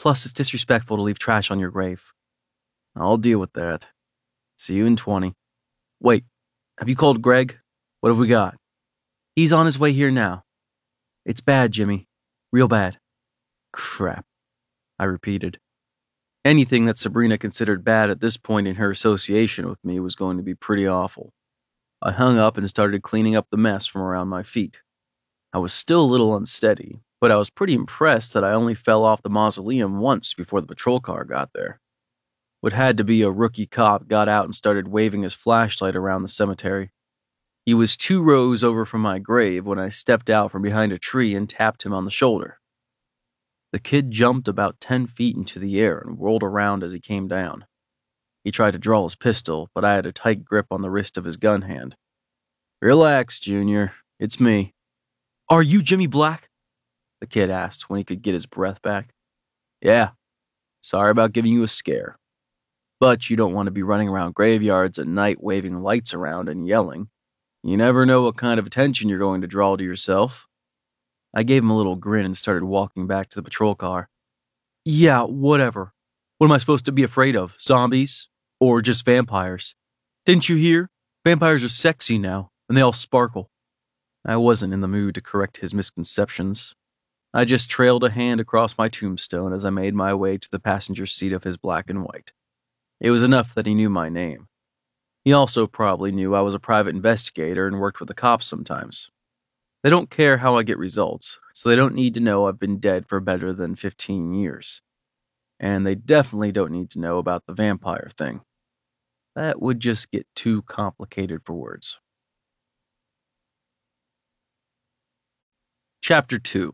Plus, it's disrespectful to leave trash on your grave. I'll deal with that. See you in 20. Wait, have you called Greg? What have we got? He's on his way here now. It's bad, Jimmy. Real bad. Crap, I repeated. Anything that Sabrina considered bad at this point in her association with me was going to be pretty awful. I hung up and started cleaning up the mess from around my feet. I was still a little unsteady, but I was pretty impressed that I only fell off the mausoleum once before the patrol car got there. What had to be a rookie cop got out and started waving his flashlight around the cemetery. He was 2 rows over from my grave when I stepped out from behind a tree and tapped him on the shoulder. The kid jumped about 10 feet into the air and whirled around as he came down. He tried to draw his pistol, but I had a tight grip on the wrist of his gun hand. Relax, Junior. It's me. Are you Jimmy Black? The kid asked when he could get his breath back. Yeah. Sorry about giving you a scare. But you don't want to be running around graveyards at night waving lights around and yelling. You never know what kind of attention you're going to draw to yourself. I gave him a little grin and started walking back to the patrol car. Yeah, whatever. What am I supposed to be afraid of? Zombies? Or just vampires? Didn't you hear? Vampires are sexy now, and they all sparkle. I wasn't in the mood to correct his misconceptions. I just trailed a hand across my tombstone as I made my way to the passenger seat of his black and white. It was enough that he knew my name. He also probably knew I was a private investigator and worked with the cops sometimes. They don't care how I get results, so they don't need to know I've been dead for better than 15 years. And they definitely don't need to know about the vampire thing. That would just get too complicated for words. Chapter 2.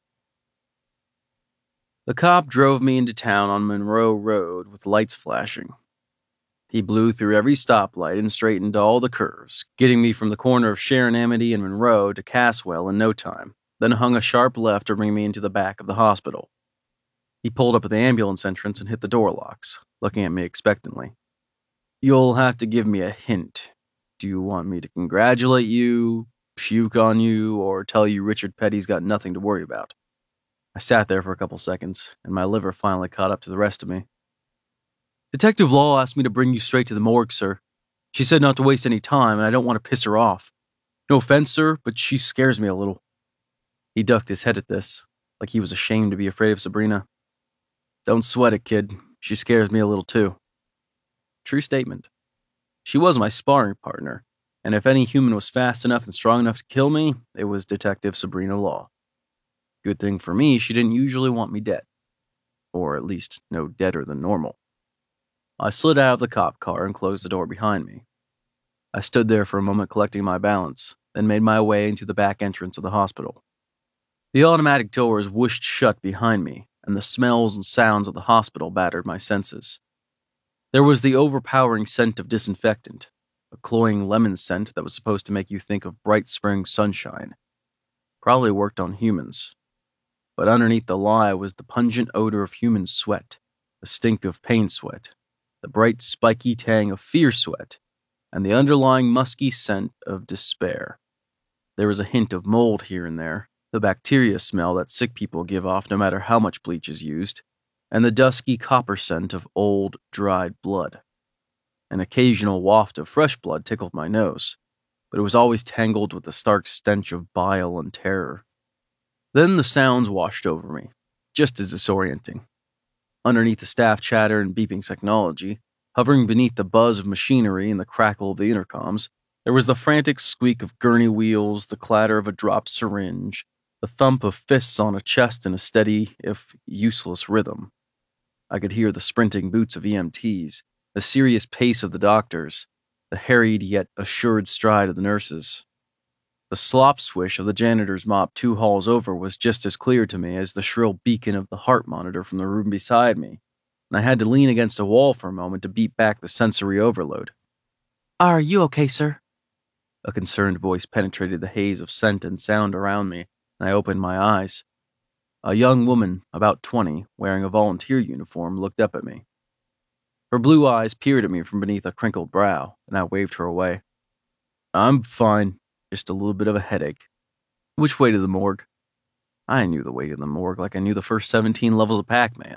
The cop drove me into town on Monroe Road with lights flashing. He blew through every stoplight and straightened all the curves, getting me from the corner of Sharon Amity and Monroe to Caswell in no time, then hung a sharp left to bring me into the back of the hospital. He pulled up at the ambulance entrance and hit the door locks, looking at me expectantly. You'll have to give me a hint. Do you want me to congratulate you, puke on you, or tell you Richard Petty's got nothing to worry about? I sat there for a couple seconds, and my liver finally caught up to the rest of me. Detective Law asked me to bring you straight to the morgue, sir. She said not to waste any time, and I don't want to piss her off. No offense, sir, but she scares me a little. He ducked his head at this, like he was ashamed to be afraid of Sabrina. Don't sweat it, kid. She scares me a little too. True statement. She was my sparring partner, and if any human was fast enough and strong enough to kill me, it was Detective Sabrina Law. Good thing for me, she didn't usually want me dead. Or at least no deader than normal. I slid out of the cop car and closed the door behind me. I stood there for a moment collecting my balance, then made my way into the back entrance of the hospital. The automatic doors whooshed shut behind me, and the smells and sounds of the hospital battered my senses. There was the overpowering scent of disinfectant, a cloying lemon scent that was supposed to make you think of bright spring sunshine. Probably worked on humans. But underneath the lie was the pungent odor of human sweat, the stink of pain sweat, the bright spiky tang of fear sweat, and the underlying musky scent of despair. There was a hint of mold here and there, the bacteria smell that sick people give off no matter how much bleach is used, and the dusky copper scent of old, dried blood. An occasional waft of fresh blood tickled my nose, but it was always tangled with the stark stench of bile and terror. Then the sounds washed over me, just as disorienting. Underneath the staff chatter and beeping technology, hovering beneath the buzz of machinery and the crackle of the intercoms, there was the frantic squeak of gurney wheels, the clatter of a dropped syringe, the thump of fists on a chest in a steady, if useless, rhythm. I could hear the sprinting boots of EMTs, the serious pace of the doctors, the harried yet assured stride of the nurses. The slop swish of the janitor's mop 2 halls over was just as clear to me as the shrill beacon of the heart monitor from the room beside me, and I had to lean against a wall for a moment to beat back the sensory overload. Are you okay, sir? A concerned voice penetrated the haze of scent and sound around me, and I opened my eyes. A young woman, about 20, wearing a volunteer uniform, looked up at me. Her blue eyes peered at me from beneath a crinkled brow, and I waved her away. I'm fine. Just a little bit of a headache. Which way to the morgue? I knew the way to the morgue like I knew the first 17 levels of Pac-Man.